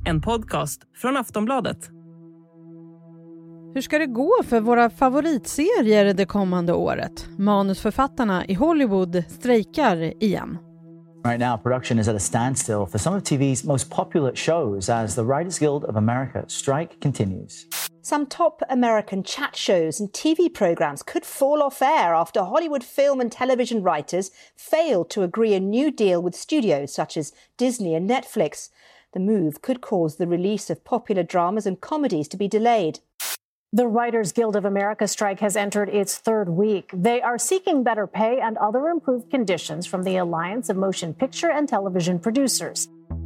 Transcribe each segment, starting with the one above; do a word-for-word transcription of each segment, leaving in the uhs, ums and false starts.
En podcast från Aftonbladet. Hur ska det gå för våra favoritserier det kommande året? Manusförfattarna i Hollywood strejkar igen. Right now, production is at a standstill for some of T V's most popular shows as the Writers Guild of America strike continues. Some top American chat shows and T V programs could fall off air after Hollywood film and television writers failed to agree a new deal with studios such as Disney and Netflix. The move could cause the release of popular dramas and comedies to be delayed. The Writers Guild of America strike has entered its third week. They are seeking better pay and other improved conditions from the Alliance of Motion Picture and Television Producers.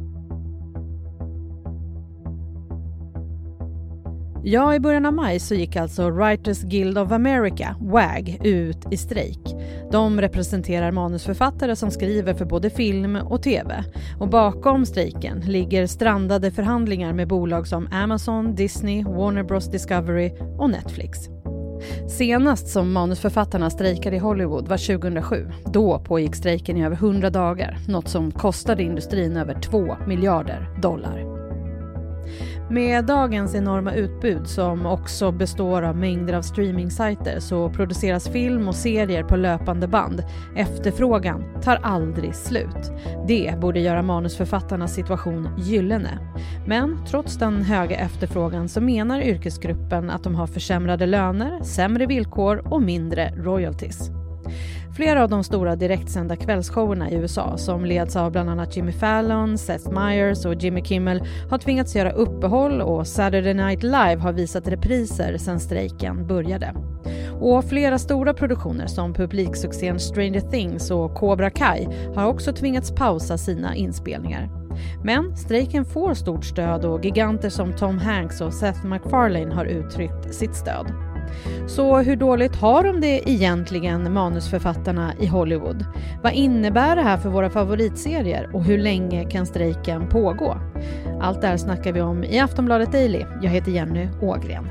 Ja, i början av maj så gick alltså Writers Guild of America, W A G, ut i strejk. De representerar manusförfattare som skriver för både film och tv. Och bakom strejken ligger strandade förhandlingar med bolag som Amazon, Disney, Warner Bros. Discovery och Netflix. Senast som manusförfattarna strejkade i Hollywood var tjugohundrasju. Då pågick strejken i över hundra dagar, något som kostade industrin över två miljarder dollar. Med dagens enorma utbud som också består av mängder av streamingsajter så produceras film och serier på löpande band. Efterfrågan tar aldrig slut. Det borde göra manusförfattarnas situation gyllene. Men trots den höga efterfrågan så menar yrkesgruppen att de har försämrade löner, sämre villkor och mindre royalties. Flera av de stora direktsända kvällsshowerna i U S A som leds av bland annat Jimmy Fallon, Seth Meyers och Jimmy Kimmel har tvingats göra uppehåll och Saturday Night Live har visat repriser sedan strejken började. Och flera stora produktioner som publiksuccén Stranger Things och Cobra Kai har också tvingats pausa sina inspelningar. Men strejken får stort stöd och giganter som Tom Hanks och Seth MacFarlane har uttryckt sitt stöd. Så hur dåligt har de det egentligen, manusförfattarna i Hollywood? Vad innebär det här för våra favoritserier och hur länge kan strejken pågå? Allt det här snackar vi om i Aftonbladet Daily. Jag heter Jenny Ågren.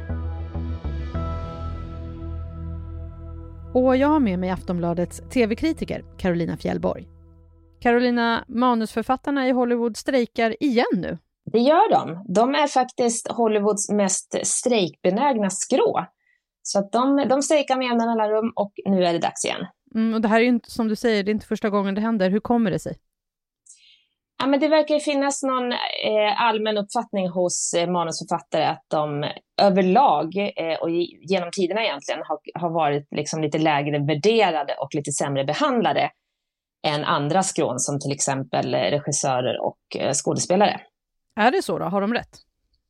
Och jag har med mig Aftonbladets tv-kritiker Carolina Fjällborg. Carolina, manusförfattarna i Hollywood strejkar igen nu. Det gör de. De är faktiskt Hollywoods mest strejkbenägna skrå. Så att de, de strejkar med jämna mellanrum och nu är det dags igen. Mm, och det här är ju inte, som du säger, det är inte första gången det händer. Hur kommer det sig? Ja, men det verkar finnas någon eh, allmän uppfattning hos eh, manusförfattare att de överlag eh, och genom tiderna egentligen har, har varit liksom lite lägre värderade och lite sämre behandlade än andra skrån som till exempel regissörer och eh, skådespelare. Är det så då? Har de rätt?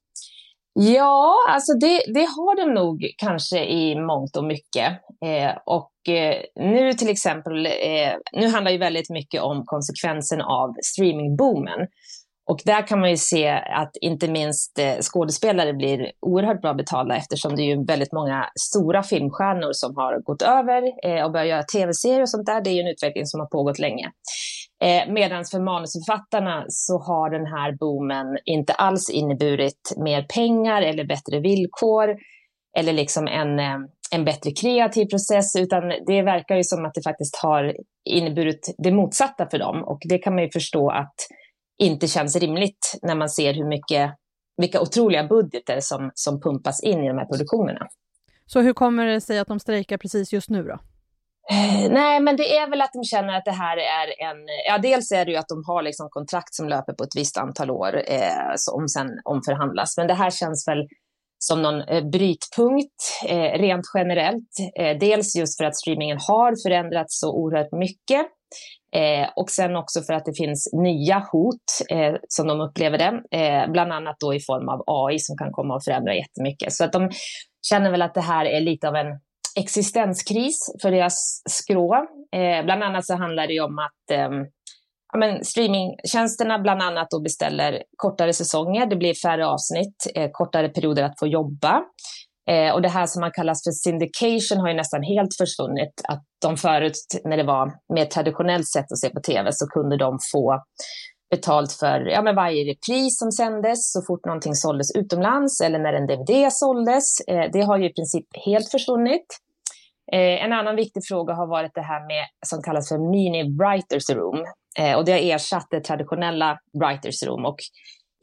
Ja, alltså det, det har de nog kanske i mångt och mycket. Eh, och eh, nu till exempel, eh, nu handlar ju väldigt mycket om konsekvensen av streamingboomen. Och där kan man ju se att inte minst eh, skådespelare blir oerhört bra betalda eftersom det är ju väldigt många stora filmstjärnor som har gått över eh, och börjat göra tv-serier och sånt där. Det är ju en utveckling som har pågått länge. Eh, Medan för manusförfattarna så har den här boomen inte alls inneburit mer pengar eller bättre villkor eller liksom en, eh, en bättre kreativ process, utan det verkar ju som att det faktiskt har inneburit det motsatta för dem, och det kan man ju förstå att inte känns rimligt när man ser hur mycket, vilka otroliga budgeter som, som pumpas in i de här produktionerna. Så hur kommer det sig att de strejkar precis just nu då? Eh, nej, men det är väl att de känner att det här är en... Ja, dels är det ju att de har liksom kontrakt som löper på ett visst antal år eh, som sen omförhandlas. Men det här känns väl som någon eh, brytpunkt eh, rent generellt. Eh, dels just för att streamingen har förändrats så oerhört mycket. Eh, och sen också för att det finns nya hot eh, som de upplever det. Eh, bland annat då i form av A I som kan komma att förändra jättemycket. Så att de känner väl att det här är lite av en existenskris för deras skrå. Eh, bland annat så handlar det om att eh, ja, men streamingtjänsterna bland annat då beställer kortare säsonger. Det blir färre avsnitt, eh, kortare perioder att få jobba. Eh, och det här som man kallas för syndication har ju nästan helt försvunnit. Att de förut, när det var mer traditionellt sätt att se på tv, så kunde de få betalt för ja, men varje repris som sändes så fort någonting såldes utomlands eller när en D V D såldes. Eh, det har ju i princip helt försvunnit. Eh, en annan viktig fråga har varit det här med som kallas för mini writers room. Eh, och det har ersatt det traditionella writers room. Och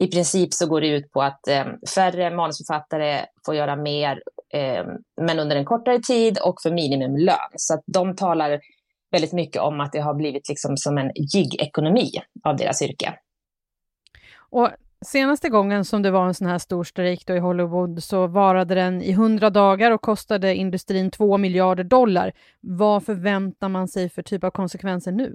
i princip så går det ut på att eh, färre manusförfattare får göra mer, eh, men under en kortare tid och för minimumlön. Så att de talar väldigt mycket om att det har blivit liksom som en gig-ekonomi av deras yrke. Och senaste gången som det var en sån här stor strejk då i Hollywood så varade den i hundra dagar och kostade industrin två miljarder dollar. Vad förväntar man sig för typ av konsekvenser nu?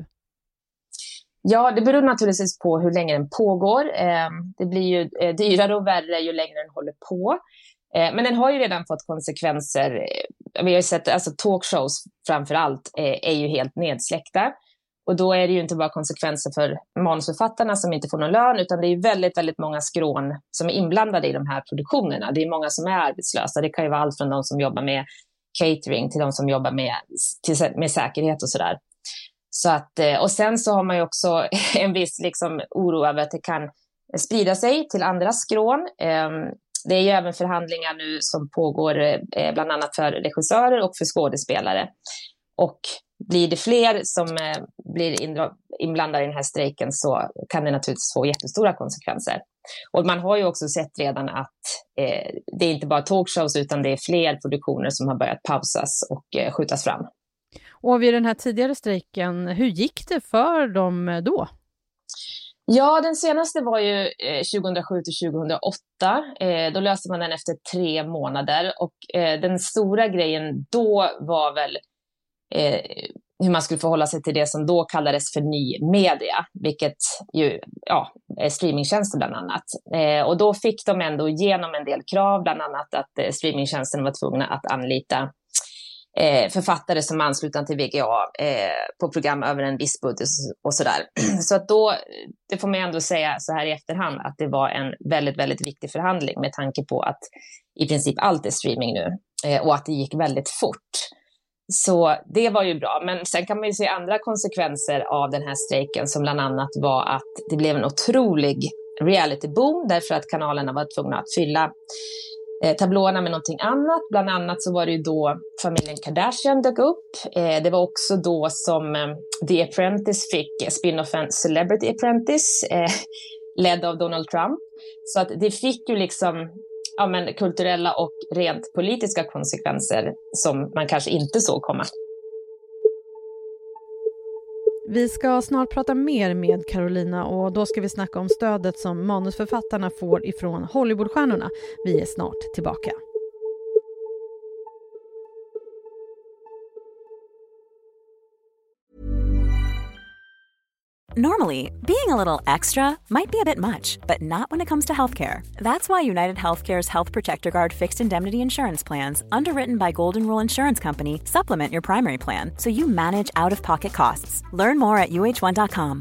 Ja, det beror naturligtvis på hur länge den pågår. Det blir ju dyrare och värre ju längre den håller på. Men den har ju redan fått konsekvenser. Vi har ju sett, alltså talkshows framför allt är ju helt nedsläckta. Och då är det ju inte bara konsekvenser för manusförfattarna som inte får någon lön, utan det är ju väldigt, väldigt många skrån som är inblandade i de här produktionerna. Det är många som är arbetslösa. Det kan ju vara allt från de som jobbar med catering till de som jobbar med, till, med säkerhet och sådär. Så att, och sen så har man ju också en viss liksom oro över att det kan sprida sig till andra skrån. Det är ju även förhandlingar nu som pågår bland annat för regissörer och för skådespelare. Och blir det fler som blir inblandade i den här strejken så kan det naturligtvis få jättestora konsekvenser. Och man har ju också sett redan att eh, det är inte bara talkshows utan det är fler produktioner som har börjat pausas och eh, skjutas fram. Och vid den här tidigare strejken, hur gick det för dem då? Ja, den senaste var ju eh, tjugohundrasju till tjugohundraåtta. Eh, då löste man den efter tre månader. Och eh, den stora grejen då var väl eh, hur man skulle förhålla sig till det som då kallades för ny media. Vilket ju ja, är streamingtjänster bland annat. Eh, och då fick de ändå igenom en del krav. Bland annat att eh, streamingtjänsten var tvungna att anlita Eh, författare som anslutna till V G A eh, på program över en viss budget och sådär. Så att då, det får man ändå säga så här i efterhand, att det var en väldigt, väldigt viktig förhandling med tanke på att i princip allt är streaming nu eh, och att det gick väldigt fort. Så det var ju bra, men sen kan man ju se andra konsekvenser av den här strejken som bland annat var att det blev en otrolig reality-boom därför att kanalerna var tvungna att fylla Eh, tablåerna med någonting annat. Bland annat så var det ju då familjen Kardashian dök upp. Eh, det var också då som eh, The Apprentice fick spin-offen Celebrity Apprentice eh, ledd av Donald Trump. Så att det fick ju liksom ja, men, kulturella och rent politiska konsekvenser som man kanske inte såg komma. Vi ska snart prata mer med Carolina och då ska vi snacka om stödet som manusförfattarna får ifrån Hollywoodstjärnorna. Vi är snart tillbaka. Normally, being a little extra might be a bit much, but not when it comes to healthcare. That's why United Healthcare's Health Protector Guard fixed indemnity insurance plans, underwritten by Golden Rule Insurance Company, supplement your primary plan so you manage out-of-pocket costs. Learn more at U H one dot com.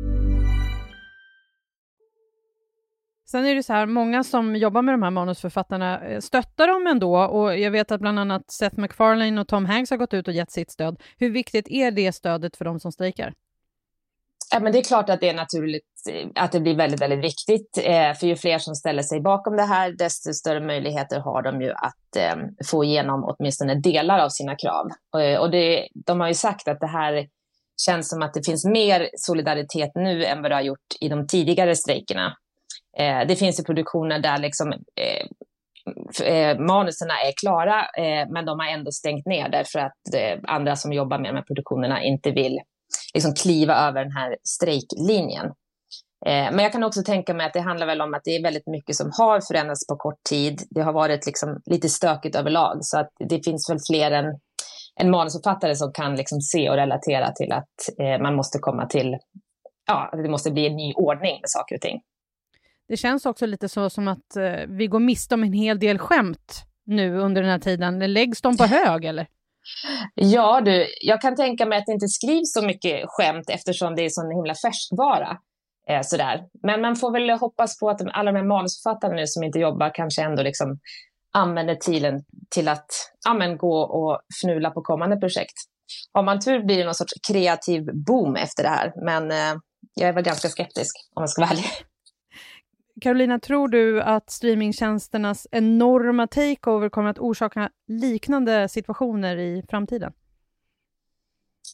Sen är det så här, många som jobbar med de här manusförfattarna stöttar dem ändå, och jag vet att bland annat Seth MacFarlane och Tom Hanks har gått ut och gett sitt stöd. Hur viktigt är det stödet för de som strejkar? Ja, men det är klart att det är naturligt att det blir väldigt, väldigt viktigt. För ju fler som ställer sig bakom det här, desto större möjligheter har de ju att få igenom åtminstone delar av sina krav. Och det, de har ju sagt att det här känns som att det finns mer solidaritet nu än vad det har gjort i de tidigare strejkerna. Det finns ju produktioner där liksom eh, manuserna är klara, eh, men de har ändå stängt ner därför att eh, andra som jobbar med de här produktionerna inte vill liksom kliva över den här strejklinjen. Eh, men jag kan också tänka mig att det handlar väl om att det är väldigt mycket som har förändrats på kort tid. Det har varit liksom lite stökigt överlag, så att det finns väl fler än en manusförfattare som kan liksom se och relatera till att eh, man måste komma till, ja, det måste bli en ny ordning med saker och ting. Det känns också lite så som att eh, vi går miste om en hel del skämt nu under den här tiden. Läggs de på hög eller? Ja du, jag kan tänka mig att det inte skrivs så mycket skämt eftersom det är sån himla färskvara. Eh, sådär. Men man får väl hoppas på att de, alla de här manusförfattarna nu som inte jobbar kanske ändå liksom använder tiden till att ja, men gå och fnula på kommande projekt. Har man tur blir det någon sorts kreativ boom efter det här. Men eh, jag är väl ganska skeptisk om man ska vara ärlig. Carolina, tror du att streamingtjänsternas enorma takeover kommer att orsaka liknande situationer i framtiden?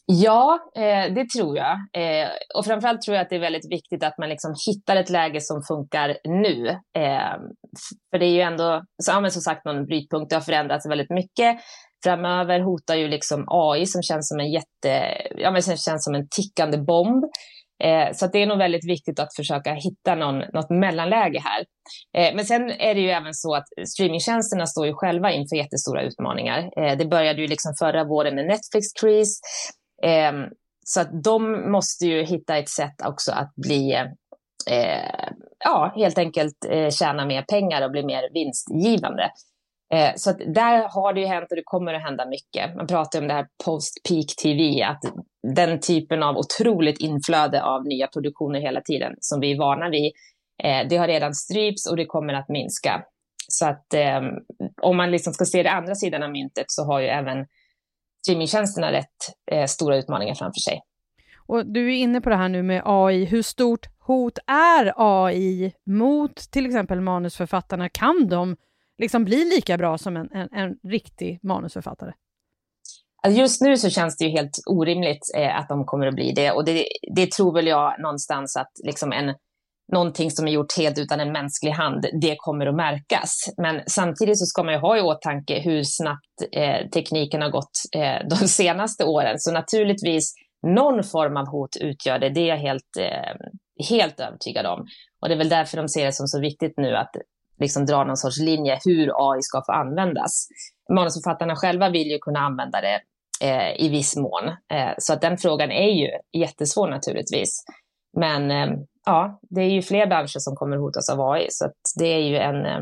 Ja, eh, det tror jag. Eh, och framförallt tror jag att det är väldigt viktigt att man liksom hittar ett läge som funkar nu. Eh, för det är ju ändå, så, ja, men som sagt, någon brytpunkt, det har förändrats väldigt mycket. Framöver hotar ju liksom A I som känns som en jätte, ja men som känns som en tickande bomb. Eh, så att det är nog väldigt viktigt att försöka hitta någon, något mellanläge här. Eh, men sen är det ju även så att streamingtjänsterna står ju själva inför jättestora utmaningar. Eh, det började ju liksom förra våren med Netflix-kris. Eh, så att de måste ju hitta ett sätt också att bli, eh, ja helt enkelt eh, tjäna mer pengar och bli mer vinstgivande. Eh, så att där har det ju hänt och det kommer att hända mycket. Man pratar om det här post-peak T V, att den typen av otroligt inflöde av nya produktioner hela tiden som vi är vana vid, eh, det har redan strypts och det kommer att minska. Så att eh, om man liksom ska se det andra sidan av myntet så har ju även streamingtjänsterna rätt eh, stora utmaningar framför sig. Och du är inne på det här nu med A I. Hur stort hot är A I mot till exempel manusförfattarna? Kan de liksom bli lika bra som en, en, en riktig manusförfattare? Just nu så känns det ju helt orimligt eh, att de kommer att bli det. Och det, det tror väl jag någonstans att liksom en, någonting som är gjort helt utan en mänsklig hand, det kommer att märkas. Men samtidigt så ska man ju ha i åtanke hur snabbt eh, tekniken har gått eh, de senaste åren. Så naturligtvis någon form av hot utgör det. Det är jag helt, eh, helt övertygad om. Och det är väl därför de ser det som så viktigt nu att liksom dra någon sorts linje hur A I ska få användas. Manusförfattarna själva vill ju kunna använda det eh, i viss mån. Eh, så att den frågan är ju jättesvår naturligtvis. Men eh, ja, det är ju fler branscher som kommer hotas av A I. Så att det är ju en eh,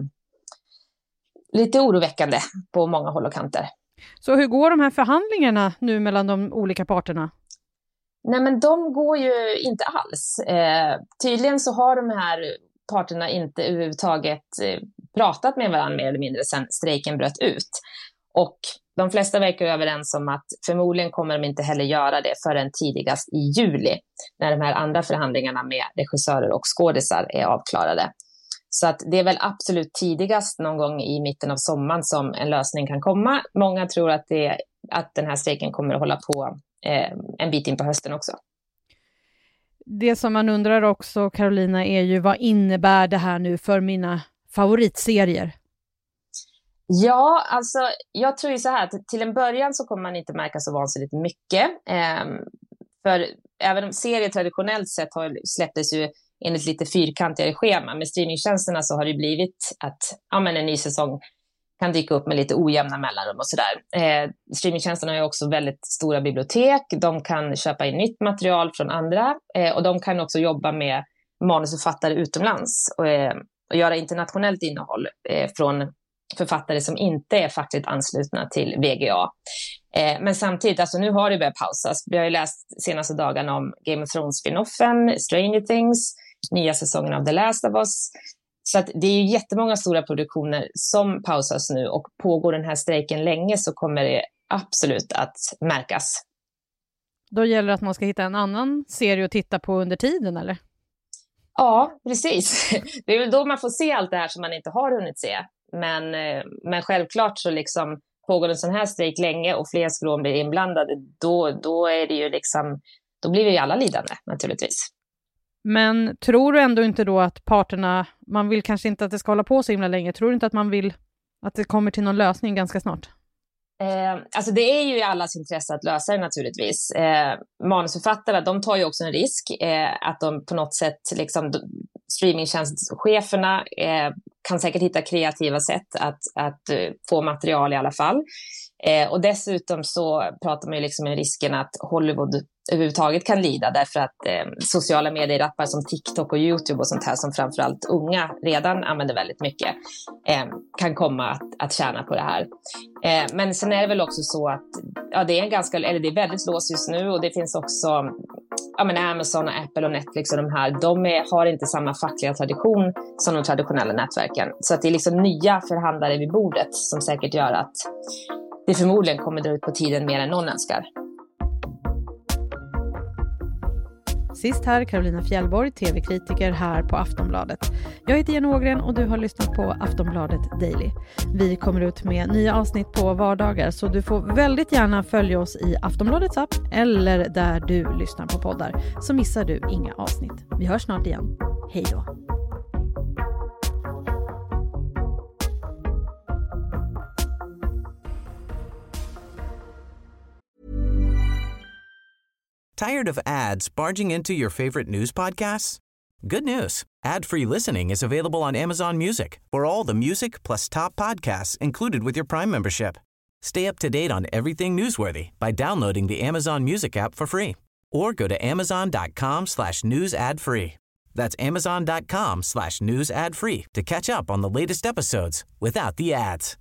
lite oroväckande på många håll och kanter. Så hur går de här förhandlingarna nu mellan de olika parterna? Nej men de går ju inte alls. Eh, tydligen så har de här parterna inte överhuvudtaget eh, pratat med varandra mer eller mindre sedan strejken bröt ut. Och de flesta verkar överens om att förmodligen kommer de inte heller göra det förrän tidigast i juli, när de här andra förhandlingarna med regissörer och skådisar är avklarade. Så att det är väl absolut tidigast någon gång i mitten av sommaren som en lösning kan komma. Många tror att, det, att den här strejken kommer att hålla på eh, en bit in på hösten också. Det som man undrar också, Carolina, är ju vad innebär det här nu för mina favoritserier? Ja, alltså jag tror ju så här att till en början så kommer man inte märka så vansinnigt mycket. Eh, för även om serier traditionellt sett har släpptes ju enligt lite fyrkantigare schema. Med streamingtjänsterna så har det blivit att ja, men en ny säsong kan dyka upp med lite ojämna mellanrum och sådär. Eh, streamingtjänsterna har ju också väldigt stora bibliotek. De kan köpa in nytt material från andra. Eh, och de kan också jobba med manusförfattare utomlands. Och, eh, och göra internationellt innehåll eh, från författare som inte är fackligt anslutna till V G A. Eh, men samtidigt, alltså nu har det börjat pausas. Vi har ju läst senaste dagarna om Game of Thrones spin-offen, Stranger Things, nya säsongen av The Last of Us. Så att det är ju jättemånga stora produktioner som pausas nu, och pågår den här strejken länge så kommer det absolut att märkas. Då gäller det att man ska hitta en annan serie att titta på under tiden, eller? Ja, precis. Det är väl då man får se allt det här som man inte har hunnit se. Men, men självklart så liksom pågår en sån här strejk länge och fler skrån blir inblandade, då, då är det ju liksom, då blir vi ju alla lidande naturligtvis. Men tror du ändå inte då att parterna, man vill kanske inte att det ska hålla på så himla länge, tror du inte att man vill att det kommer till någon lösning ganska snart? Eh, alltså det är ju i allas intresse att lösa det naturligtvis. Eh, manusförfattarna, de tar ju också en risk eh, att de på något sätt, liksom, streamingtjänstcheferna eh, kan säkert hitta kreativa sätt att, att uh, få material i alla fall. Eh, och dessutom så pratar man ju liksom om risken att Hollywood överhuvudtaget kan lida, därför att eh, sociala medier-appar som TikTok och YouTube och sånt här som framförallt unga redan använder väldigt mycket eh, kan komma att, att tjäna på det här. Eh, men sen är det väl också så att ja, det är en ganska, eller det är väldigt låst just nu, och det finns också ja, men Amazon och Apple och Netflix och de här, de är, har inte samma fackliga tradition som de traditionella nätverken. Så att det är liksom nya förhandlare vid bordet som säkert gör att det förmodligen kommer dra ut på tiden mer än någon önskar. Sist här Carolina Fjällborg, tv-kritiker här på Aftonbladet. Jag heter Jenny Ågren och du har lyssnat på Aftonbladet Daily. Vi kommer ut med nya avsnitt på vardagar så du får väldigt gärna följa oss i Aftonbladets app eller där du lyssnar på poddar, så missar du inga avsnitt. Vi hörs snart igen. Hej då! Tired of ads barging into your favorite news podcasts? Good news. Ad-free listening is available on Amazon Music for all the music plus top podcasts included with your Prime membership. Stay up to date on everything newsworthy by downloading the Amazon Music app for free or go to amazon.com slash news ad free. That's amazon.com slash news ad free to catch up on the latest episodes without the ads.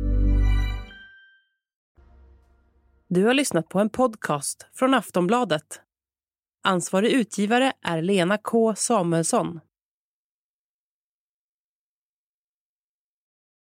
Du har lyssnat på en podcast från Aftonbladet. Ansvarig utgivare är Lena K. Samuelsson.